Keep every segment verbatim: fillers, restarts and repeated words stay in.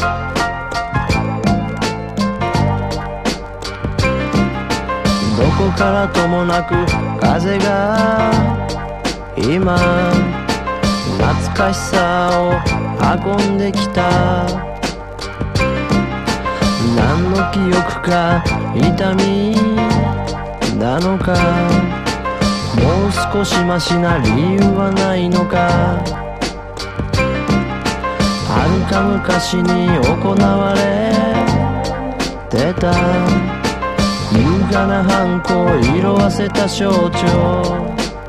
どこからともなく風が今懐かしさを運んできた。何の記憶か痛みなのか、もう少しマシな理由はないのか。はるか昔に行われてた優雅なハンコを色あせた象徴、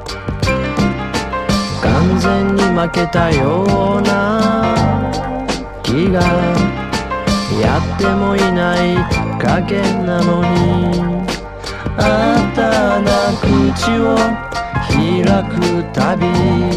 完全に負けたような気が、やってもいない賭けなのに。新たな口を開くたび、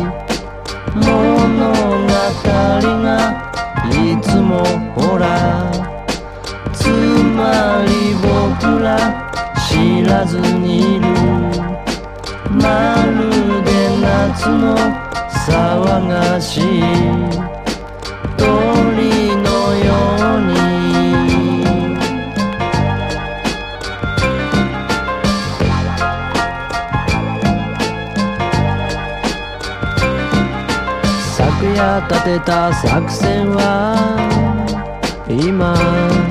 物語がいつもほら、つまり僕ら知らずにいる。まるで夏の騒がしい鳥のように。昨夜立てた作戦は今